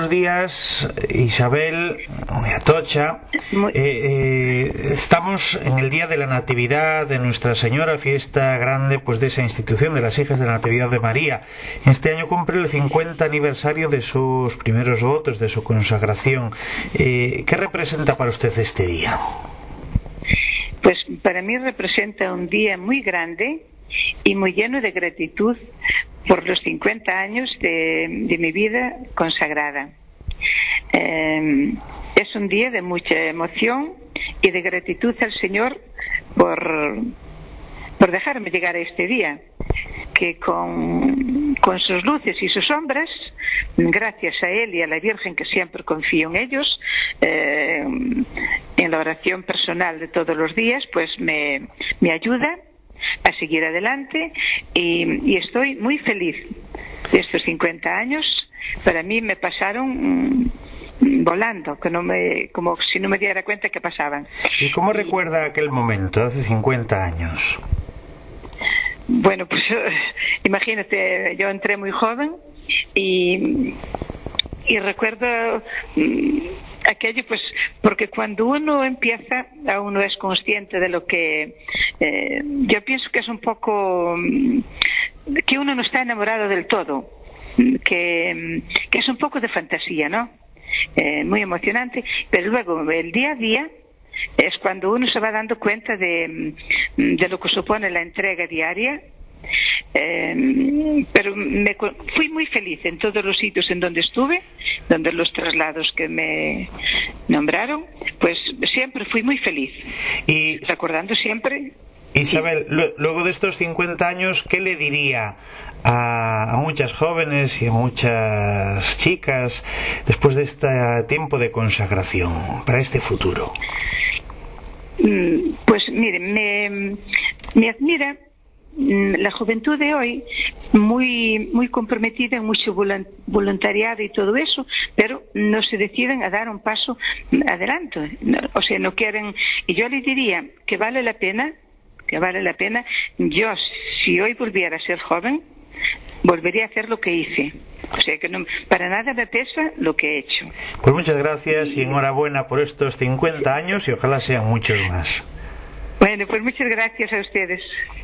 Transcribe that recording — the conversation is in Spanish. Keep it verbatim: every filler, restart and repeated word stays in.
buenos días, Isabel Atocha. Muy... Eh, eh, estamos en el día de la Natividad de Nuestra Señora, fiesta grande pues de esa institución de las Hijas de la Natividad de María. Este año cumple el cincuenta aniversario de sus primeros votos, de su consagración. Eh, ¿Qué representa para usted este día? Pues para mí representa un día muy grande y muy lleno de gratitud por los cincuenta años de, de mi vida consagrada. Eh, es un día de mucha emoción y de gratitud al Señor por, por dejarme llegar a este día, que con, con sus luces y sus sombras, gracias a Él y a la Virgen, que siempre confío en ellos, eh, en la oración personal de todos los días, pues me, me ayuda a seguir adelante y, y estoy muy feliz de estos cincuenta años. Para mí me pasaron mm, volando, que no me, como si no me diera cuenta que pasaban. ¿Y cómo recuerda aquel momento, hace cincuenta años? Bueno, pues imagínate, yo entré muy joven y, y recuerdo mm, aquello, pues porque cuando uno empieza, aún no es consciente de lo que eh, yo pienso que es un poco que uno no está enamorado del todo, que, que es un poco de fantasía, ¿no? Eh, muy emocionante, pero luego el día a día es cuando uno se va dando cuenta de, de lo que supone la entrega diaria. Eh, pero me, fui muy feliz en todos los sitios en donde estuve, donde los traslados que me nombraron, pues siempre fui muy feliz. Y recordando siempre. Isabel, sí. Luego de estos cincuenta años, ¿qué le diría a, a muchas jóvenes y a muchas chicas después de este tiempo de consagración para este futuro? Pues mire, me, me admira la juventud de hoy, muy muy comprometida en mucho voluntariado y todo eso, pero no se deciden a dar un paso adelante, o sea, no quieren. Y yo les diría que vale la pena, que vale la pena. Yo, si hoy volviera a ser joven, volvería a hacer lo que hice. O sea que no, para nada me pesa lo que he hecho. Pues muchas gracias y enhorabuena por estos cincuenta años y ojalá sean muchos más. Bueno, pues muchas gracias a ustedes.